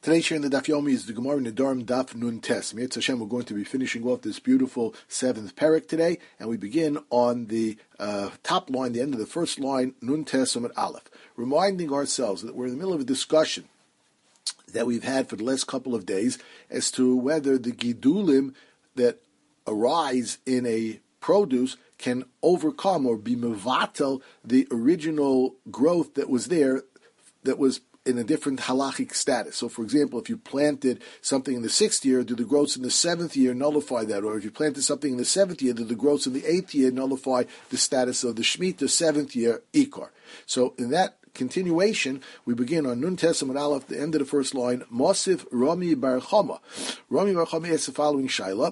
Today's share in the Daf Yomi is the Gemara Nedarim Daf Nun Tes. Mirz Hashem, we're going to be finishing off this beautiful seventh parak today, and we begin on the top line, the end of the first line, Nun Tes Amud Aleph, reminding ourselves that we're in the middle of a discussion that we've had for the last couple of days as to whether the gidulim that arise in a produce can overcome or be mevatel the original growth that was there, that was in a different halachic status. So, for example, if you planted something in the 6th year, do the growths in the 7th year nullify that? Or if you planted something in the 7th year, do the growths in the 8th year nullify the status of the Shemitah 7th year Ikar? So, in that continuation, we begin on Nun Tes Amud Aleph, the end of the first line, Mosif Rami Bar Chama. Rami Bar Chama asks the following shaila,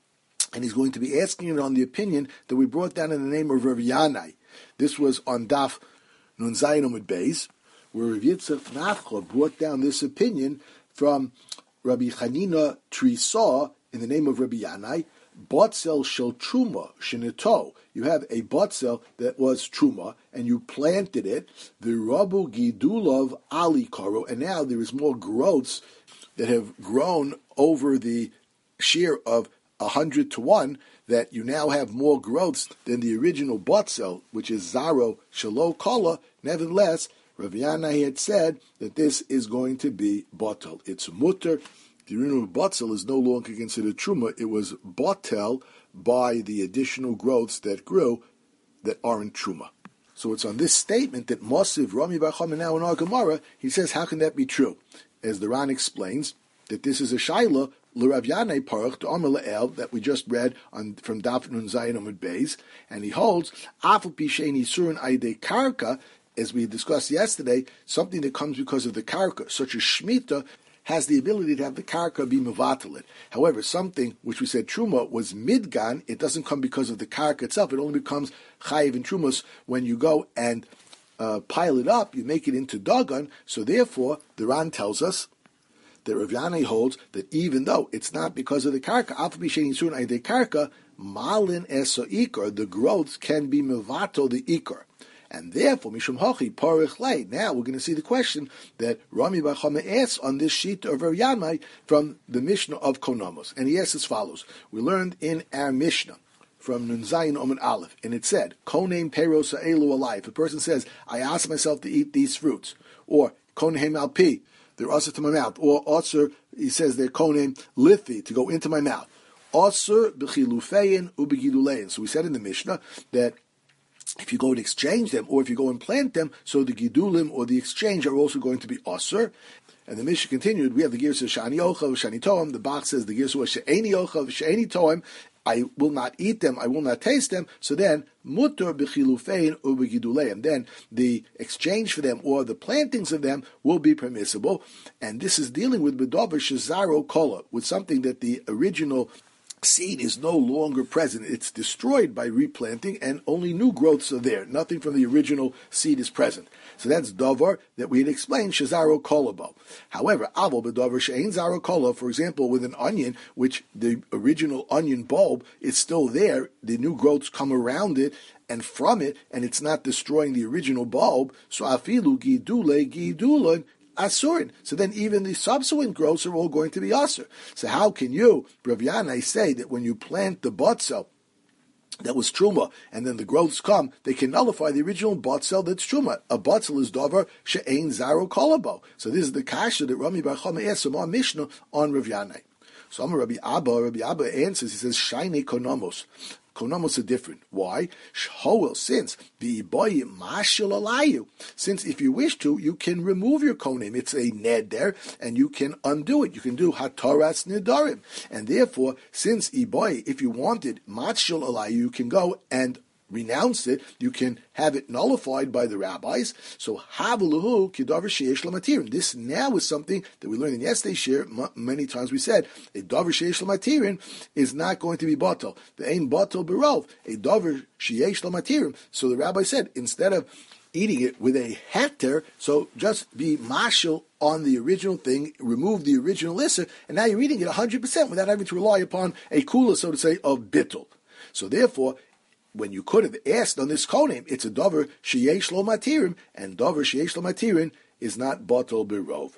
and he's going to be asking it on the opinion that we brought down in the name of Rav Yanai. This was on Daf Nun Zayin Amud Beis, where Rav Yitzchak Nafcha brought down this opinion from Rabbi Chanina Trisah in the name of Rabbi Yanai, Botzel Shel Truma Shenito. You have a botzel that was Truma, and you planted it, the Rabu Gidulov Ali Karo, and now there is more growths that have grown over the shear of 100 to 1, that you now have more growths than the original botzel, which is Zaro Shelo Kala. Nevertheless, Rav Yanai had said that this is going to be botel. It's mutter. The original botel is no longer considered truma. It was botel by the additional growths that grew that aren't truma. So it's on this statement that Mosiv Rami Bar Chama now in our Gemara, he says, how can that be true? As the Ran explains, that this is a shaila l'Rav Yanai Parach to Amar Le'el that we just read from Daf Nun Zayin Amud Beis, and he holds Afal Pishein Yisurin Aidei Karka, as we discussed yesterday, something that comes because of the karka, such as Shemitah, has the ability to have the karka be mevatalit. However, something which we said truma was midgan, it doesn't come because of the karka itself. It only becomes chayiv and trumas when you go and pile it up, you make it into dagan. So therefore, the Ran tells us that Rav Yanai holds that even though it's not because of the karka, alpha b'shein yisurin aydei karka, malin eso ikar, the growths can be mevato the ikar. And therefore, Mishum Hochi, Parich Lei. Now we're going to see the question that Rami Bar Chama asks on this sheet of Rav Yanai from the Mishnah of Konamos. And he asks as follows. We learned in our Mishnah from Nun Zayin Amud Aleph, and it said, Koneim Peros Ha'elu Alai. If a person says, I ask myself to eat these fruits, or Koneim Alpi, they're also to my mouth, or Osir, he says they're Koneim Lithi, to go into my mouth. Osir B'chilufein U'B'gidulein. So we said in the Mishnah that if you go and exchange them, or if you go and plant them, so the gidulim or the exchange are also going to be osur. And the Mishnah continued, we have the Girsa Shani Ochav, Shani Toim. The Bach says the Girsa was She'eni Ochav, She'eni Toim. I will not eat them, I will not taste them. So then, mutter b'chilufein u'b'giduleim. Then the exchange for them or the plantings of them will be permissible. And this is dealing with b'dover shezaro kola, with something that the original seed is no longer present. It's destroyed by replanting, and only new growths are there. Nothing from the original seed is present. So that's davar that we had explained, shezaro kolabo. However, avo b'davar she'ein zaro kola, for example, with an onion, which the original onion bulb is still there, the new growths come around it and from it, and it's not destroying the original bulb. So afilu gidule asurin. So then even the subsequent growths are all going to be asur. So how can you, Rav Yanai, say that when you plant the botzel that was truma, and then the growths come, they can nullify the original botzel that's truma? A botzel is davar she'ein zaro kolabo. So this is the kasha that Rami Bar Chama asks from our Mishnah on Rav Yanai. So Rabbi Abba answers, he says, Shaine konamos. Konamos are different. Why? Since if you wish to, you can remove your konim. It's a ned there, and you can undo it. You can do hataras nidarim. And therefore, since iboy, if you wanted mashal alayu, you can go and renounce it, you can have it nullified by the rabbis. So haveluhu kidavar sheyesh lamatirin. This now is something that we learned in yesterday's share. Many times we said a davar sheyesh lamatirin is not going to be batal. The ain batal berov. A davar sheyesh lamatirin. So the rabbi said, instead of eating it with a heter, so just be mashal on the original thing, remove the original issa, and now you're eating it 100% without having to rely upon a kula, so to say, of bittul. So therefore, when you could have asked on this konim, it's a davar sheyesh lo matirim, and davar sheyesh lo matirin is not batal birov. Oh,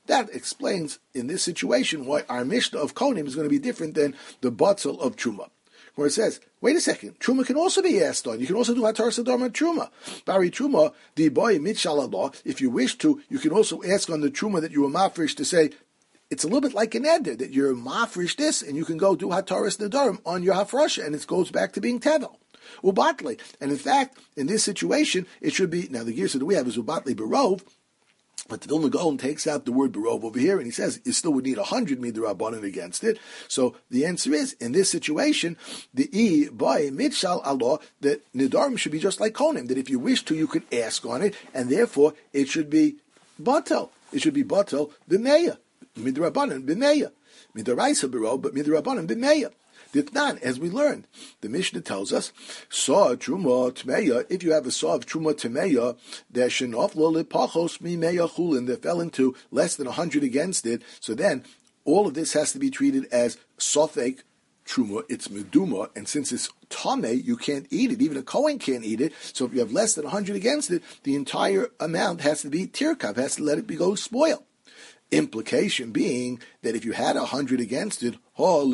That explains in this situation why our Mishnah of Konim is going to be different than the Batzel of Truma, where it says, wait a second, Truma can also be asked on. You can also do Hataras Adar on Truma. Bari Truma, the boy Mitshal, if you wish to, you can also ask on the Truma that you were mafresh to say, it's a little bit like an eder, that you're mafresh this, and you can go do Hataras Nadarim on your Hafrasha, and it goes back to being Tevel. Ubatli. And in fact, in this situation, it should be, now the gears that we have is Ubatli Barov, but the Vilna Gaon takes out the word Barov over here, and he says you still would need 100 midrabanan against it. So the answer is, in this situation, the I by Mitshal Allah, that Nidarim should be just like Konim, that if you wish to, you could ask on it, and therefore it should be Batel. It should be Batel B'meya. Midrabanan B'meya. Midaraisa Barov, but Midrabanan B'meya. Ditnan, as we learned, the Mishnah tells us, saw truma tmeya. If you have a saw of truma tmeya, there shenof lo lepachos mimeya chulin that fell into less than 100 against it. So then, all of this has to be treated as sofek truma. It's meduma, and since it's tame, you can't eat it. Even a kohen can't eat it. So if you have less than 100 against it, the entire amount has to be tirkav, has to let it go spoil. Implication being that if you had 100 against it,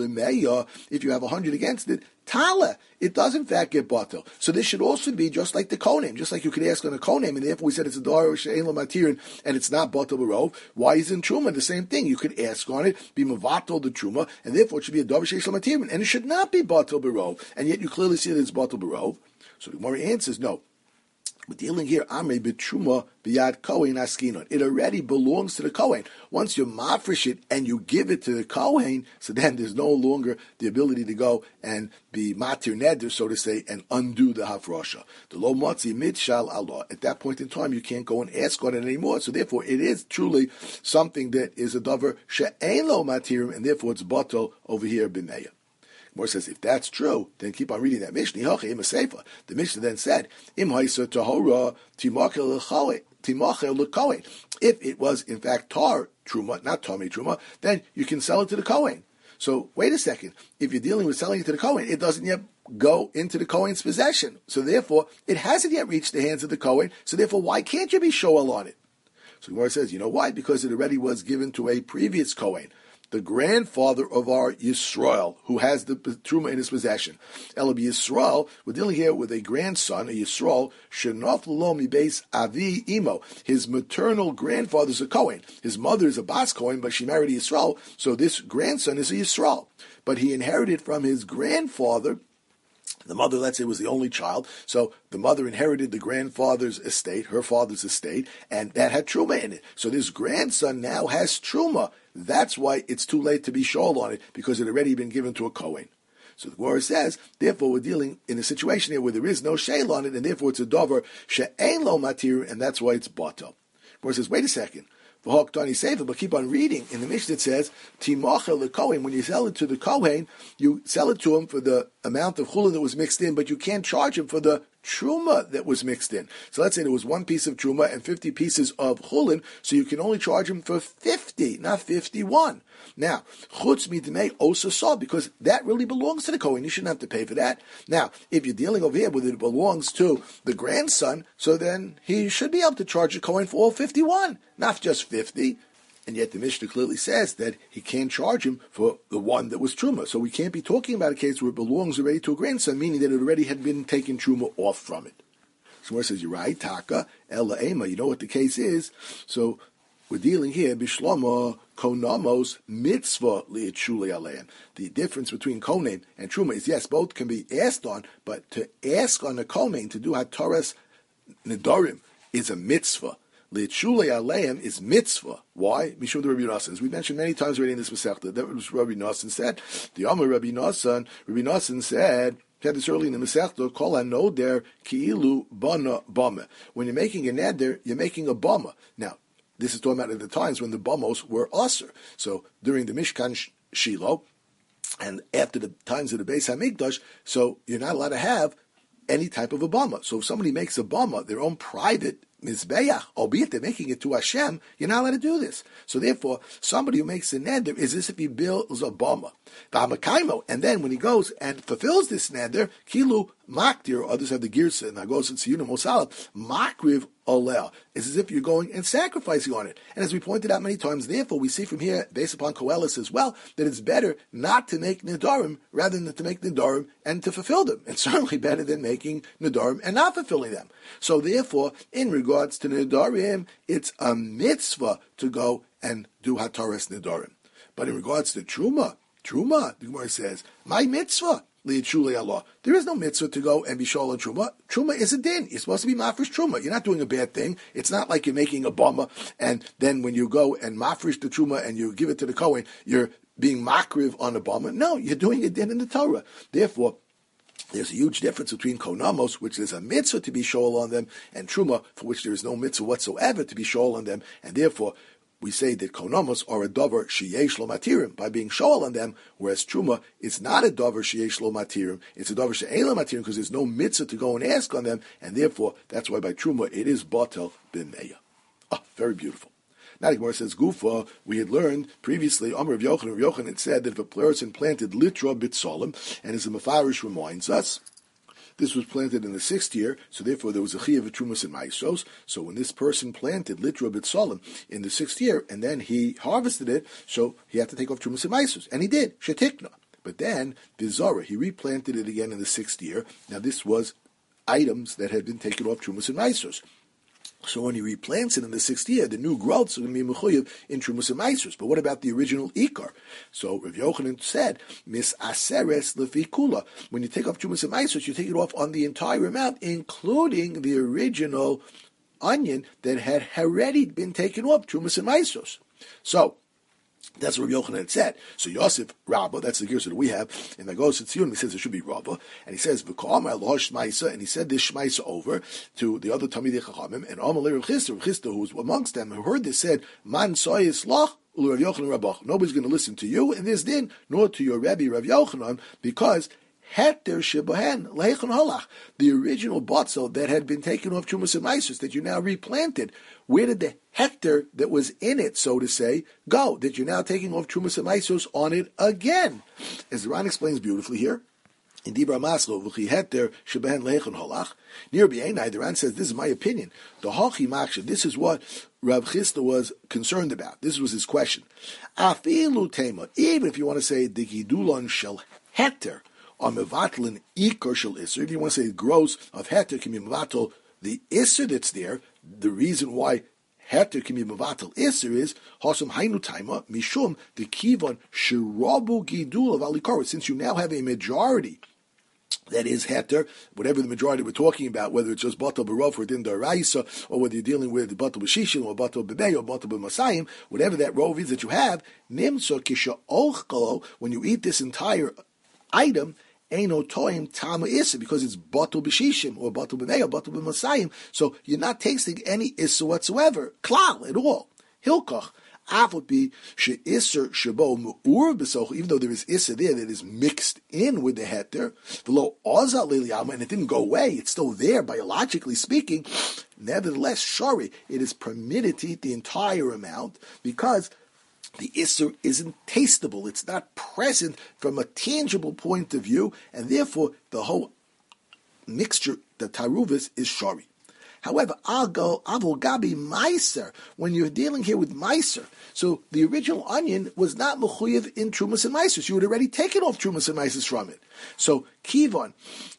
if you have 100 against it, tala, it does in fact get batel. So this should also be just like the konim, just like you could ask on a konim, and therefore we said it's a dar she'ein lo matirin, and it's not batel barov. Why is in truma the same thing? You could ask on it, be mavatel the truma, and therefore it should be a dar she'ein lo matirin, and it should not be batel barov, and yet you clearly see that it's batel barov. So the Gemara answers no. We're dealing here, Amrei b'truma b'yad kohen askinon. It already belongs to the kohen. Once you mafresh it and you give it to the kohen, so then there's no longer the ability to go and be matir neder, so to say, and undo the hafrosha. The lo motzi mitshal Allah. At that point in time, you can't go and ask on it anymore. So therefore, it is truly something that is a davar she'ein lo matirim, and therefore it's batel over here b'meya. More says, if that's true, then keep on reading that Mishnah. The Mishnah then said, if it was in fact tar truma, not tami truma, then you can sell it to the kohen. So wait a second. If you're dealing with selling it to the kohen, it doesn't yet go into the kohen's possession. So therefore, it hasn't yet reached the hands of the kohen. So therefore, why can't you be shoel on it? So Gemara says, you know why? Because it already was given to a previous kohen, the grandfather of our Yisrael, who has the truma in his possession. Elabi Yisrael, we're dealing here with a grandson, a Yisrael, Shenof Lomi Beis Avi Imo. His maternal grandfather is a Kohen. His mother is a Bas Kohen, but she married a Yisrael, so this grandson is a Yisrael. But he inherited from his grandfather. The mother, let's say, was the only child, so the mother inherited the grandfather's estate, her father's estate, and that had truma in it. So this grandson now has truma. That's why it's too late to be shol on it, because it had already been given to a kohen. So the Gemara says, therefore we're dealing in a situation here where there is no shayl on it, and therefore it's a dover she'ein lo matir, and that's why it's batel. The Gemara says, wait a second. But keep on reading. In the Mishnah it says, Timachel the Kohen, when you sell it to the Kohen, you sell it to him for the amount of chulin that was mixed in, but you can't charge him for the truma that was mixed in. So let's say there was one piece of truma and 50 pieces of chulin, so you can only charge him for 50, not 51. Now, chutz midmei osa saw, because that really belongs to the Kohen. You shouldn't have to pay for that. Now, if you're dealing over here with it belongs to the grandson, so then he should be able to charge the Kohen for all 51, not just 50. And yet the Mishnah clearly says that he can't charge him for the one that was truma. So we can't be talking about a case where it belongs already to a grandson, meaning that it already had been taken truma off from it. So where it says, you're right, taka, ela ema, you know what the case is. So we're dealing here, bishlama konamos mitzvah li'etshuli aleim. The difference between kohen and truma is, yes, both can be asked on, but to ask on a kohen to do hataras nedarim is a mitzvah. Li'etshuli aleim is mitzvah. Why? Mishum the Rabbi Nosson. As we mentioned many times already in this Masechta, that was Rabbi Nosson said. The Amar Rabbi Nosson said, he had this early in the Masechta, kol hanoder ki'ilu bana bama. When you're making a neder, you're making a bama. Now, this is talking about at the times when the bamos were usher. So during the Mishkan Shiloh, and after the times of the Beis HaMikdash, so you're not allowed to have any type of a bama. So if somebody makes a bama, their own private mizbeach, albeit they're making it to Hashem, you're not allowed to do this. So therefore, somebody who makes a neder is as if he builds a bama. And then when he goes and fulfills this neder, kilu Maktir, others have the Girsa, and Nagos and Siyunim Osala, Makriv Olel. It's as if you're going and sacrificing on it. And as we pointed out many times, therefore, we see from here, based upon Koheles as well, that it's better not to make Nidarim rather than to make Nidarim and to fulfill them. It's certainly better than making Nidarim and not fulfilling them. So therefore, in regards to Nidarim, it's a mitzvah to go and do Hataras Nidarim. But in regards to Truma, the Gemara says, my mitzvah. There is no mitzvah to go and be shol on Truma. Truma is a din. You're supposed to be mafresh Truma. You're not doing a bad thing. It's not like you're making a bama, and then when you go and mafresh the Truma and you give it to the Kohen, you're being makriv on a bama. No, you're doing a din in the Torah. Therefore, there's a huge difference between konamos, which is a mitzvah to be shol on them, and Truma, for which there is no mitzvah whatsoever to be shol on them, and therefore, we say that konamos are a dover sheyesh lo matirim by being shoal on them, whereas truma is not a dover sheyesh lo matirim. It's a dover she'ein lo matirim because there's no mitzvah to go and ask on them, and therefore that's why by truma it is batel b'meya. Very beautiful. Now the Gemara says Gufa. We had learned previously. Amar Rav Yochanan had said that if a person planted litra bitzolim, and as the Mefarish reminds us, this was planted in the 6th year, so therefore there was a chiyuv of trumas and maisos. So when this person planted litra bitzolim in the 6th year, and then he harvested it, so he had to take off trumas and maisos, and he did shetikna. But then the Zara, he replanted it again in the 6th year. Now this was items that had been taken off trumas and maisos. So when he replants it in the 6th year, the new growths are going to be mechuyev in trumas and maasros. But what about the original ikar? So Rav Yochanan said, mis aseres lefi kula. When you take off trumas and maasros, you take it off on the entire amount, including the original onion that had already been taken off trumas and maasros. So that's what Rav Yochanan had said. So Yosef Rabbah, that's the gears that we have, and that goes to Tziyun, he says it should be Rabbah, and he says, V'ka'amar loh shmaisa, and he said this shmaisa over to the other Talmidei Chachamim, and Amalei Rav Chisda, who was amongst them, who heard this, said, Man soyis loch, Rav Yochanan Rabbah. Nobody's going to listen to you in this din, nor to your Rebbe Rav Yochanan, because Heter Shebahen Leichon Holach, the original botzel that had been taken off Trumas and Maisus that you now replanted, where did the hector that was in it, so to say, go? That you're now taking off Trumas and Maisus on it again? As the Ran explains beautifully here, in Dibra Maslo, V'chi Heter Shebahen Leichon Holach, near B'Einai, the Ran says, this is my opinion. The Hachi Maksha, this is what Rav Chisda was concerned about. This was his question. Afilu Tema, even if you want to say, the Gidulon Shel Heter, on mevatlin ikar shel iser. If you want to say gross of heter can be mevatel the iser that's there, the reason why heter can be mevatel iser is hasam hainu taima mishum the kivon shirabu gidul of alikar. Since you now have a majority that is heter, whatever the majority we're talking about, whether it's just batal b'rov or din daraisa, or whether you're dealing with batal b'shishim or batal b'bei or batal b'masayim, whatever that rov is that you have, nimso kisha ochkalo, when you eat this entire item, Eino toim tama issa, because it's batul b'shishim or batul b'mei or batul b'masayim, so you're not tasting any issa whatsoever, klal at all. Hilkoch avot be she isser shabo mu'ur b'soch, even though there is issa there that is mixed in with the heter, v'lo ozal liliyama, and it didn't go away, it's still there biologically speaking. Nevertheless, shari, it is permitted to eat the entire amount because the Isser isn't tasteable. It's not present from a tangible point of view, and therefore the whole mixture, the taruvis, is shari. However, avol gabi meiser, when you're dealing here with meiser, so the original onion was not mechuyev in trumas and meisers. You had already taken off trumas and meisers from it. So kivon,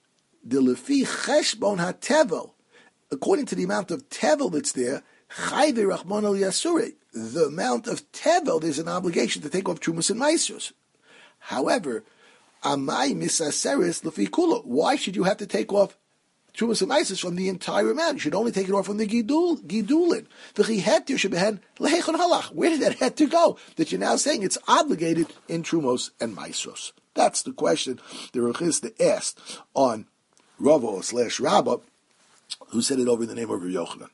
the lefi cheshbon hatevel, according to the amount of tevel that's there, chayve rachmon al yasure, the amount of tevel, there's an obligation to take off trumas and meisers. However, amai misaseres lefi kula, why should you have to take off trumas and meisers from the entire amount? You should only take it off from the gidulin. V'chi heter shebehen lehechon halach. Where did that heter go? That you're now saying it's obligated in trumos and meisros. That's the question the Rav Chisda asked on Ravo/Rabbah, who said it over in the name of Rav Yochanan.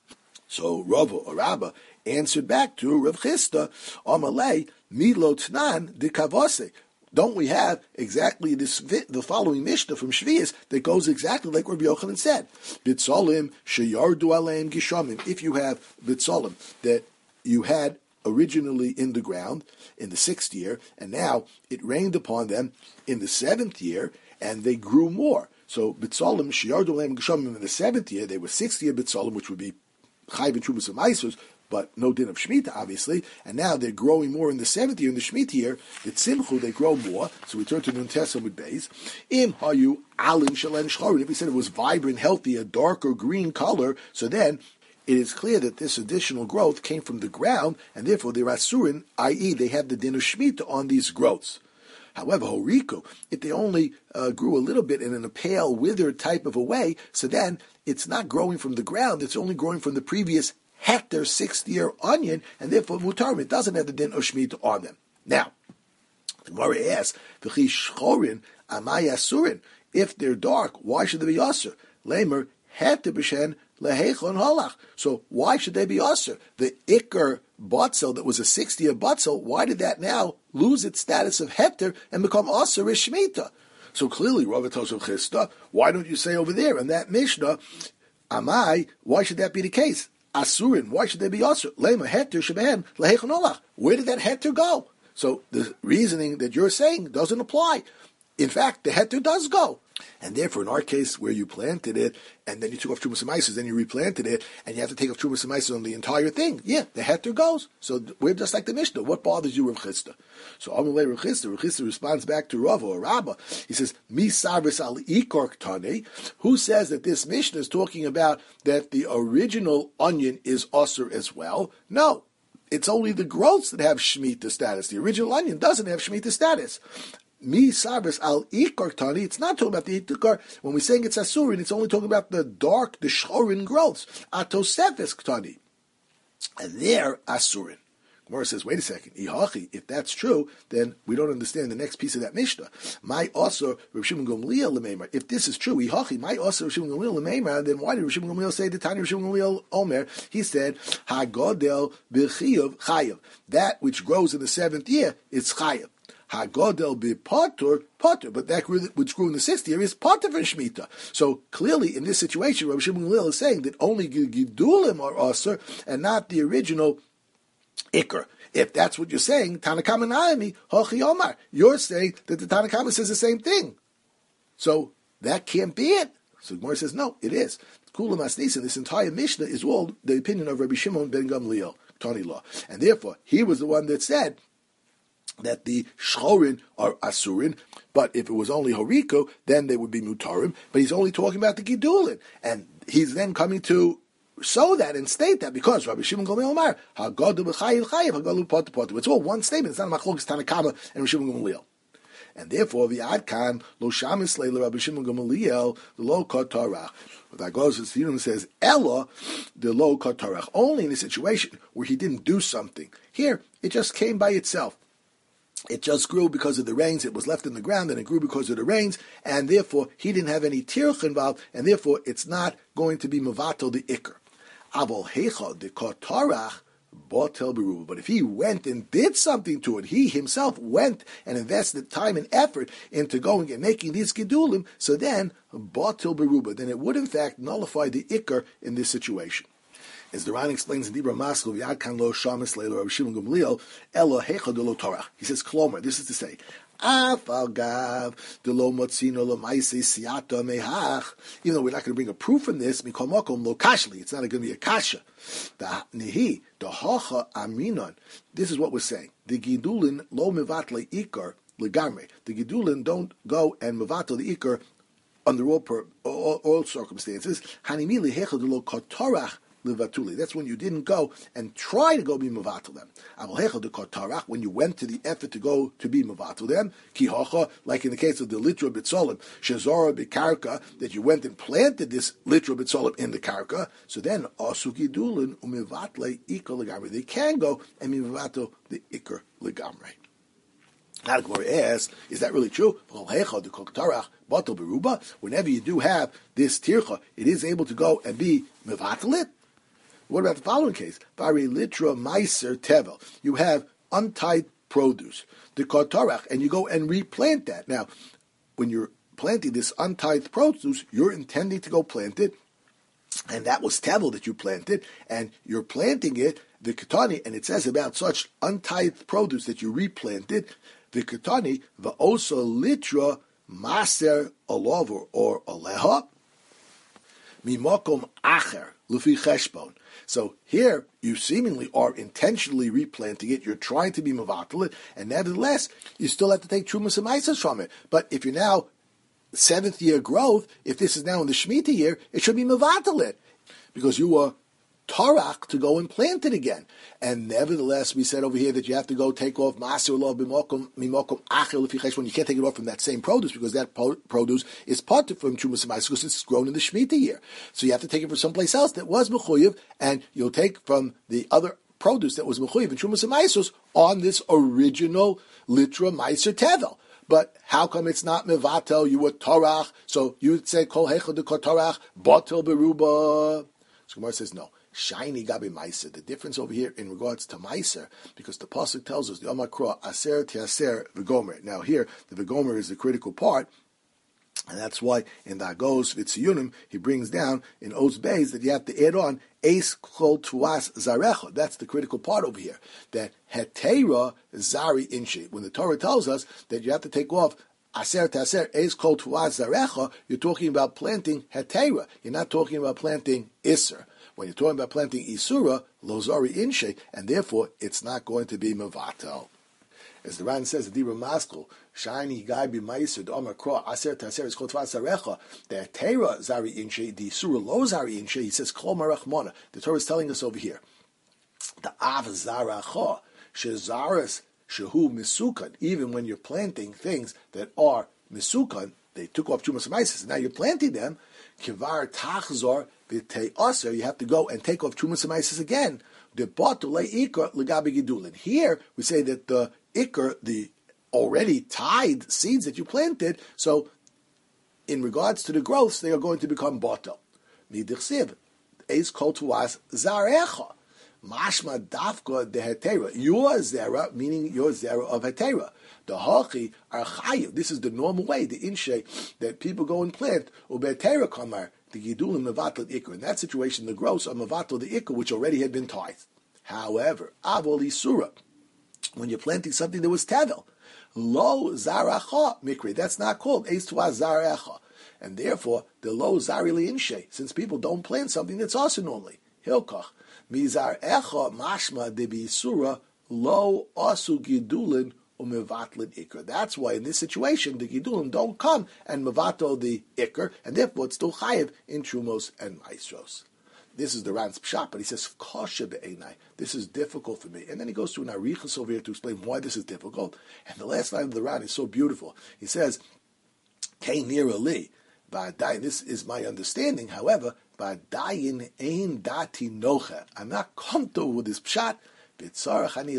So Rava or Rabbah answered back to Rav Chisda, Amalei milo tnan dekavase. Don't we have exactly the following Mishnah from Shvius that goes exactly like Rabbi Yochanan said? Bitzolim sheyardu aleim gishamim. If you have bitzolim that you had originally in the ground in the 6th year, and now it rained upon them in the 7th year, and they grew more. So Bitzolim, Shiardu Leim Geshamim in the 7th year, they were 6th year Bitzolim, which would be Chayv and Trumas and Maisers, but no din of Shemitah, obviously. And now they're growing more in the 7th year, in the Shemitah year. The Tzimchu, they grow more. So we turn to Nun Tesam with Beis. Im Hayu Alin Shalen Shchorin. If we said it was vibrant, healthy, a darker green color, so then it is clear that this additional growth came from the ground, and therefore they're Asurin, i.e. they have the din of Shemitah on these growths. However, Horiku, if they only grew a little bit in a pale, withered type of a way, so then it's not growing from the ground, it's only growing from the previous hectare 6th-year onion, and therefore mutarim, it doesn't have the din of Shemitah on them. Now, the Gemara asks, V'chi shchorin amay asurin. If they're dark, why should they be aser? Lamer hete b'shen lehechon holach. So why should they be aser? The ikar batzel that was a 6th-year batzel, why did that now lose its status of hectare and become aser is Shemitah? So clearly, Rav Toshav Chisda, why don't you say over there in that Mishnah, amay, why should that be the case? Asurin, why should they be asur? Lema heter shebehen lehechon olach. Where did that heter go? So the reasoning that you're saying doesn't apply. In fact, the heter does go. And therefore, in our case, where you planted it, and then you took off Trumas and Maasros, then you replanted it, and you have to take off Trumas and Maasros on the entire thing, yeah, the heter goes. So we're just like the Mishnah. What bothers you, Rav Chisda? So Amalei Rav Chisda responds back to Rav or Rabbah. He says, Mi sarvis al ikor ktane. Who says that this Mishnah is talking about that the original onion is osir as well? No. It's only the growths that have Shemitah status. The original onion doesn't have Shemitah status. Mi sabris al ikar tani. It's not talking about the ikar. When we're saying it's asurin, it's only talking about the dark, the shorin growths. Atosefes ktani, and they're asurin. Gemara says, wait a second, ihachi. If that's true, then we don't understand the next piece of that Mishnah. My also Rav Shimon Gamliel lemeimar. If this is true, ihachi. My also Rav Shimon Gamliel lemeimar. Then why did Rav Shimon Gamliel say the Tani Rav Shimon Gamliel Omer? He said hagodel b'chiyuv chayav. That which grows in the 7th year is chayav. Hagodel b'potur potur, but that which grew in the 6th year is potur for Shemitah. So clearly, in this situation, Rav Shimon Gamliel is saying that only gidulim are aser and not the original ikar. If that's what you're saying, Tanakama Naimi, Hochi Omar, you're saying that the Tanakama says the same thing. So that can't be it. So Gemara says, no, it is. Kula Masnisa, this entire Mishnah is all the opinion of Rabbi Shimon ben Gamliel, Tani Law. And therefore, he was the one that said that the shchorin are asurin, but if it was only horiko, then they would be mutarim, but he's only talking about the gidulin. And he's then coming to show that and state that because Rabbi Shimon Gamliel Omar, Hagadu b'chayiv chayiv, Hagadu potu potu. It's all one statement. It's not a machlokes Tanakama and Rabbi Shimon Gamliel. And therefore, the Adkan lo shamis leila Rabbi Shimon Gamliel the lo kotarach. That goes as the says Ella the lo kotarach. Only in a situation where he didn't do something. Here, it just came by itself. It just grew because of the rains. It was left in the ground, and it grew because of the rains, and therefore he didn't have any tirch involved, and therefore it's not going to be mavato the ikr. Avol hecha de kotarach botel beruba. But if he went and did something to it, he himself went and invested time and effort into going and making these gedulim, so then botel beruba, then it would in fact nullify the ikr in this situation. As the Ran explains in Dibra Maskov, Yad Kan Lo Shamis Leilo Rabbi Shimon Gamliel Elo Hecha De Lo Torah. He says, Klomer, this is to say, Afal Gav De Lo Motzino Lo Maise Siata Mehach. Even though we're not going to bring a proof from this, Mikol Mokom Lo Kashli. It's not going to be a kasha. The Nehi The Hocha Aminon. This is what we're saying. The Gidulin Lo Mevatle Ikar Legamre. The Gidulin don't go and Mevatle the Ikar under all circumstances. Hanimili Hecha De Lo Kotorach. That's when you didn't go and try to go be mevatel them. When you went to the effort to go to be mevatel them, kihocha, like in the case of the litra bitzolim, shezora bikarka, that you went and planted this litra bitzolim in the karka. So then asuki dulin umevatle ikar legamre. They can go and be mevatel the ikar legamre. Now the Gemara asks, is that really true? Whenever you do have this tircha, it is able to go and be mevatel it. What about the following case? Bari litra meiser tevel. You have untied produce, the kotarach, and you go and replant that. Now, when you're planting this untied produce, you're intending to go plant it, and that was tevel that you planted, and you're planting it, the ketani, and it says about such untied produce that you replanted, the ketani, the osa litra maser alav or aleha mimakom acher lufi cheshbon. So here you seemingly are intentionally replanting it. You're trying to be mevatel it, and nevertheless you still have to take trumas and maisas from it. But if you're now seventh year growth, if this is now in the Shemitah year, it should be mevatel it because you were Torach to go and plant it again. And nevertheless, we said over here that you have to go take off Maser Lo B'mokom Mimokom Acher Lefi Cheshbon. You can't take it off from that same produce because that produce is part from Trumas Ma'aser because it's grown in the Shemitah year. So you have to take it from someplace else that was Mechuyev, and you'll take from the other produce that was Mechuyev in Trumas Ma'aser on this original Litra Ma'aser Tevel. But how come it's not Mevatel? You were Torach, so you would say Kol Hechad de Torach Batel Beruba. So Gemara says no. Shiny gabi meiser. The difference over here in regards to meiser, because the pasuk tells us the Amakra aser tiaser v'gomer. Now here the v'gomer is the critical part, and that's why in the Agos Vitziyunim he brings down in Oz Beis that you have to add on Eis Kol Tuas Zarecha. That's the critical part over here. That Hetera Zari Inshi. When the Torah tells us that you have to take off Aser Taser Eis Kol Tuas Zarecha, you're talking about planting Hetera. You're not talking about planting Isser. When you're talking about planting Isura, Lozari Inshe, and therefore it's not going to be Mevatel. As the Ran says, the Dibra Maskul, Shiny Gai B'Maiser, the Omer Kro, Aser Taser is Kol Tvat Zarecha, the Tera Zari Inshe, the Isura Lo Zari Inshe, he says, Kol Marachmona. The Torah is telling us over here, the Av Zaracha, Shezaris, Shehu Misukan, even when you're planting things that are Misukan, they took off Chumas Maisis, and now you're planting them, Kivar Tachzor, you have to go and take off Trumas and Maisis again. Here we say that the ikr, the already tied seeds that you planted, so in regards to the growths, they are going to become batel. Midichsiv, eis kol tuas zarecha, mashma dafka de hetera. Your zera, meaning your zera of hetera. The hachi are chayiv. This is the normal way, the inshe that people go and plant. Ubetera kamar. The gidulim mevatel ikr. In that situation, the growths are mevatel the ikr, which already had been tied. However, avol isura, when you're planting something that was tevel, lo zaracha mikri, that's not called eis tuas zarecha, and therefore the lo zari liinshe, since people don't plant something that's also normally hilkach mizar echa mashma de bisura lo asu gidulin. That's why in this situation the gidulim don't come and mevatel the ikr, and therefore it's still chayiv in trumos and maestros. This is the Ran's pshat, but he says kosher be'enai. This is difficult for me, and then he goes to an arichas over here to explain why this is difficult. And the last line of the Ran is so beautiful. He says, "Kein nira li." This is my understanding. However, ba'dayin ein dati nocha. I'm not comfortable with this pshat. I got to find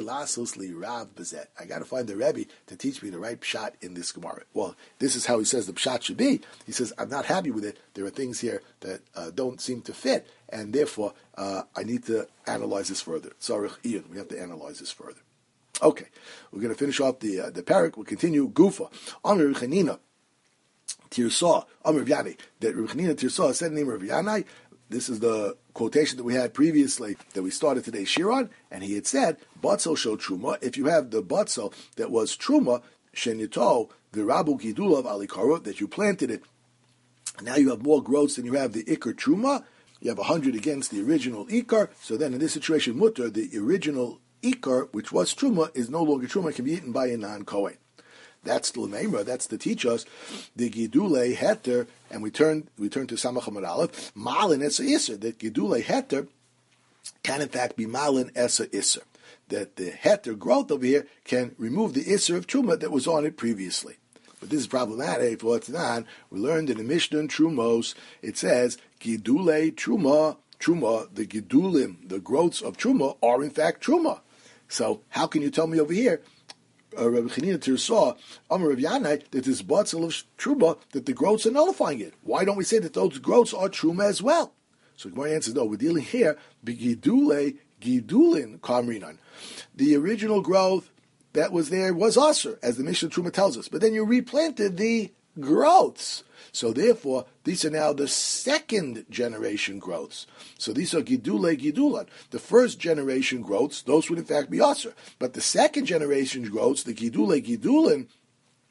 the Rebbe to teach me the right pshat in this Gemara. Well, this is how he says the pshat should be. He says, I'm not happy with it. There are things here that don't seem to fit, and therefore I need to analyze this further. Tzarich Ian, we have to analyze this further. Okay, we're going to finish off the parak. We'll continue. Gufa. Amir Chanina Tirsa. Amir Vyani. That Chanina Tirsa said the name of Yanai. This is the quotation that we had previously that we started today's shir on, and he had said, Batzel show truma. If you have the batzel that was truma, shenito, the rabu gidula of alikara, that you planted it, now you have more growths than you have the ikar truma, you have 100 against the original ikar, so then in this situation, mutter, the original ikar, which was truma, is no longer truma, can be eaten by a non-kohen. That's the Lemra, that's to teach us the Gidule Heter, and we turn to Samach Amud Aleph, Malin Esa Isser, that Gidule Heter can in fact be Malin Esa Isser. That the Heter growth over here can remove the Isser of Truma that was on it previously. But this is problematic for what's not. We learned in the Mishnah and Trumos, it says, Gidule Truma, the Gidulim, the growths of Truma are in fact Truma. So how can you tell me over here, Rabbi Chanina Tirsa, Amar Rav Yanai, that this batzel of truma, that the growths are nullifying it? Why don't we say that those growths are truma as well? So Gemara answers, no, we're dealing here begidule gidulin kamrinan. The original growth that was there was aser, as the Mishnah Truma tells us, but then you replanted the growths. So therefore, these are now the second generation growths. So these are gidule gidulan. The first generation growths, those would in fact be aser. But the second generation growths, the gidule gidulan,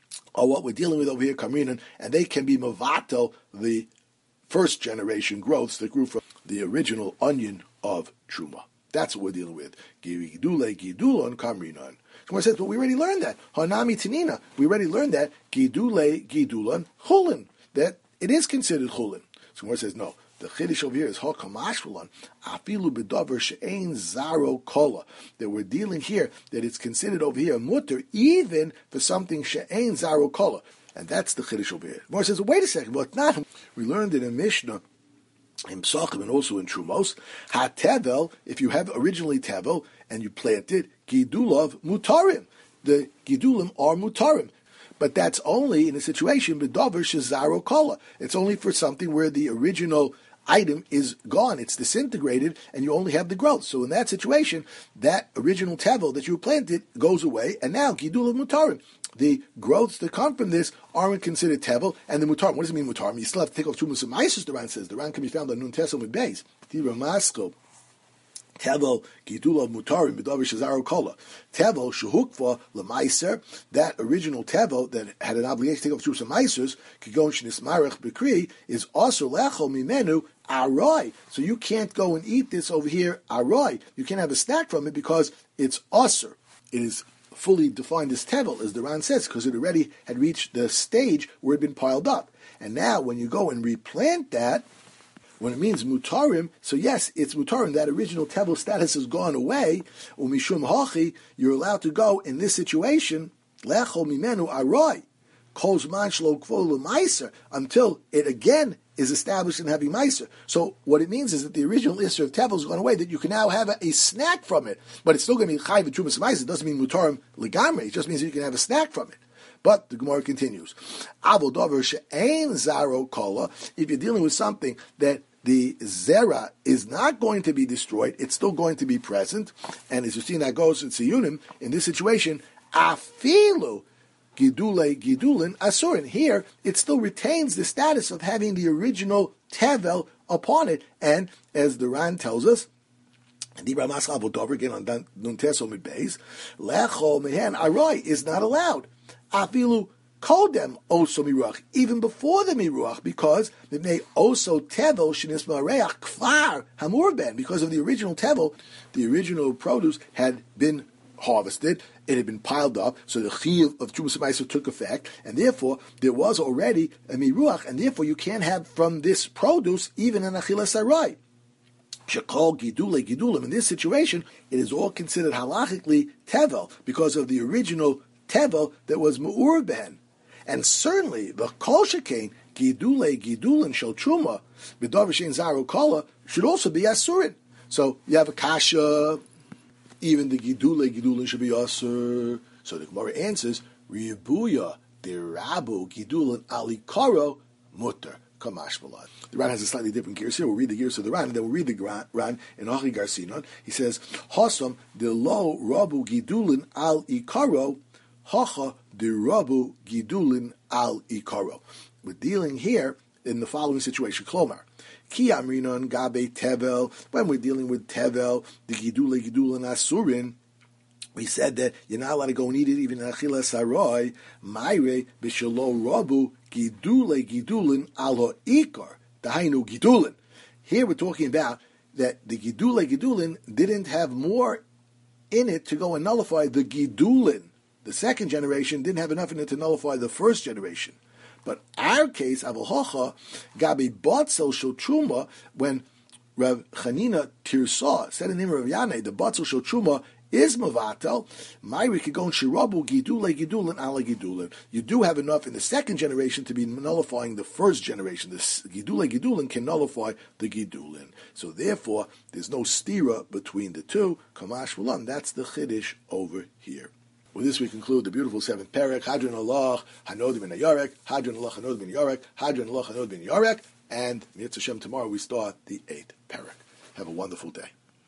are what we're dealing with over here, kamrinan, and they can be mavato, the first generation growths that grew from the original onion of truma. That's what we're dealing with. Gidule gidulon kamrinan. Gemara says, but we already learned that. Hanami tinina. We already learned that gidule gidulon chulin. That it is considered chulin. So Gemara says, no. The chiddush over here is hakamashulon afilu bedavar she'ein zaro kola. That we're dealing here, that it's considered over here mutter even for something she'ein zaro kola. And that's the chiddush over here. Gemara says, wait a second, but not. We learned in a Mishnah in Psachim and also in Trumos, ha-tevel, if you have originally tevel and you planted, gidulav mutarim. The gidulim are mutarim. But that's only in a situation, bedavar shezaro kola. It's only for something where the original item is gone, it's disintegrated, and you only have the growth. So in that situation, that original tevel that you planted goes away, and now gidulav mutarim. The growths that come from this aren't considered tevel, and the mutarim. What does it mean mutarim? You still have to take off trumas and maisus, the Ran says. The Ran can be found on Nun Tesel with Beis. Tira Masko. Tevel gidulav mutarim b'davar shezaro kola. Tevel shehukva lemaiser. That original tevel that had an obligation to take off trumas and maisus, kigon shenismarach b'kri, is also lechol mimenu aroi. So you can't go and eat this over here aroi. You can't have a snack from it because it's aser. It is fully defined as tevel, as the Ran says, because it already had reached the stage where it had been piled up. And now, when you go and replant that, when it means mutarim, so yes, it's mutarim, that original tevel status has gone away, umishum hachi, you're allowed to go in this situation, lechol mimenu aroi, kol zman shlo kvo l'maiser, until it again is established in having meiser. So what it means is that the original issur of tevel has gone away, that you can now have a snack from it, but it's still going to be chayv v'trumas meiser. It doesn't mean mutarim legamri. It just means that you can have a snack from it. But the Gemara continues. Avol davar she'ein zaro kola. If you're dealing with something that the zera is not going to be destroyed, it's still going to be present, and as you see that goes in Siyunim, in this situation, afilu gidulin asurin. Here, it still retains the status of having the original tevel upon it, and as the Ran tells us, again on Nun Tesel Mid Beis, lechol mehen aroi is not allowed. Afilu kodem oso miruach, even before the miruach, because it may also tevel shenisma reach kfar hamur ben, because of the original tevel, the original produce had been harvested, it had been piled up, so the chiyuv of Trumas Meiser took effect, and therefore there was already a miruach, and therefore you can't have from this produce even an achilas arai. Shekol gidule gidulim. In this situation, it is all considered halachically tevel because of the original tevel that was mu'ur ben. And certainly, the kol shekain gidule gidulin shel truma b'davar shein zaro kola should also be asurin. So you have a kasha. Even the gidulin should be asur. So the Gemara answers, ribuya derabu gidulin alikaro mutter kamash malad. The Ran has a slightly different gears here. We'll read the gears of the Ran, and then we'll read the Ran in Achi Garcinon. He says, Hosam de lo rabu gidulin al ikaro, hacha de rabu gidulin al ikaro. We're dealing here in the following situation. Klomar, Ki amrinon gabe tevel, when we're dealing with tevel, the gidulin asurin, we said that you're not allowed to go and eat it even in achila sarai, mayre b'shelo rabu gidulin alo ikar, dahainu gidulin. Here we're talking about that the gidulin didn't have more in it to go and nullify the gidulin. The second generation didn't have enough in it to nullify the first generation. But our case, Avohocha, Gabi Batzel Shel Truma, when Rav Chanina Tirsa said in the name of Rav Yaneh, the Batzel Shel Truma is Mavatel, Mayri Kigon Shirabu Gidulin Ala Gidulin. You do have enough in the second generation to be nullifying the first generation. The Gidulin can nullify the Gidulin. So therefore, there's no stira between the two. Kamash Vulan, that's the Chiddush over here. With this, we conclude the beautiful seventh parak. Hadron Allah, Hanod bin Yarek, Hadron Allah, Hanod bin Yarek, Hadron Allah, Hanod bin Yarek, and Mitzvah Shem tomorrow we start the eighth parak. Have a wonderful day.